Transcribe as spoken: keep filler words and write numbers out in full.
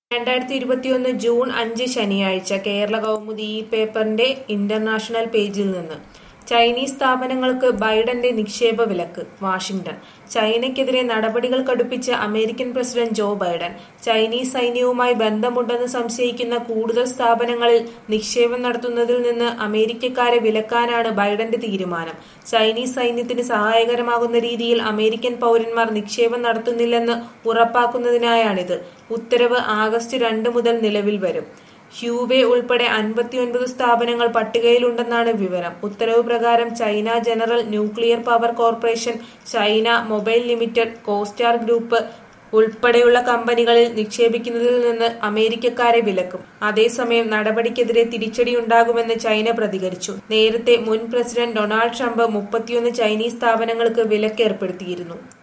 രണ്ടായിരത്തി ഇരുപത്തിയൊന്ന് ജൂൺ അഞ്ച് ശനിയാഴ്ച കേരള കൗമുദി ഈ പേപ്പറിന്റെ ഇന്റർനാഷണൽ പേജിൽ നിന്ന് ചൈനീസ് സ്ഥാപനങ്ങൾക്ക് ബൈഡന്റെ നിക്ഷേപ വിലക്ക്. വാഷിംഗ്ടൺ. ചൈനയ്ക്കെതിരെ നടപടികൾ കടുപ്പിച്ച American president Joe Biden Chinese സൈന്യവുമായി ബന്ധമുണ്ടെന്ന് സംശയിക്കുന്ന കൂടുതൽ സ്ഥാപനങ്ങളിൽ നിക്ഷേപം നടത്തുന്നതിൽ നിന്ന് അമേരിക്കക്കാരെ വിലക്കാനാണ് ബൈഡന്റെ തീരുമാനം. ചൈനീസ് സൈന്യത്തിന് സഹായകരമാകുന്ന രീതിയിൽ അമേരിക്കൻ പൗരന്മാർ നിക്ഷേപം നടത്തുന്നില്ലെന്ന് ഉറപ്പാക്കുന്നതിനായാണിത്. ഉത്തരവ് ആഗസ്റ്റ് രണ്ട് മുതൽ നിലവിൽ വരും. ഹ്യൂവേ ഉൾപ്പെടെ അൻപത്തിയൊൻപത് സ്ഥാപനങ്ങൾ പട്ടികയിലുണ്ടെന്നാണ് വിവരം. ഉത്തരവ് പ്രകാരം China general nuclear power corporation, China mobile limited, Costar group ഉൾപ്പെടെയുള്ള കമ്പനികളിൽ നിക്ഷേപിക്കുന്നതിൽ നിന്ന് അമേരിക്കക്കാരെ വിലക്കും. അതേസമയം നടപടിക്കെതിരെ തിരിച്ചടിയുണ്ടാകുമെന്ന് ചൈന പ്രതികരിച്ചു. നേരത്തെ മുൻ പ്രസിഡന്റ് ഡൊണാൾഡ് ട്രംപ് മുപ്പത്തിയൊന്ന് ചൈനീസ് സ്ഥാപനങ്ങൾക്ക് വിലക്ക് ഏർപ്പെടുത്തിയിരുന്നു.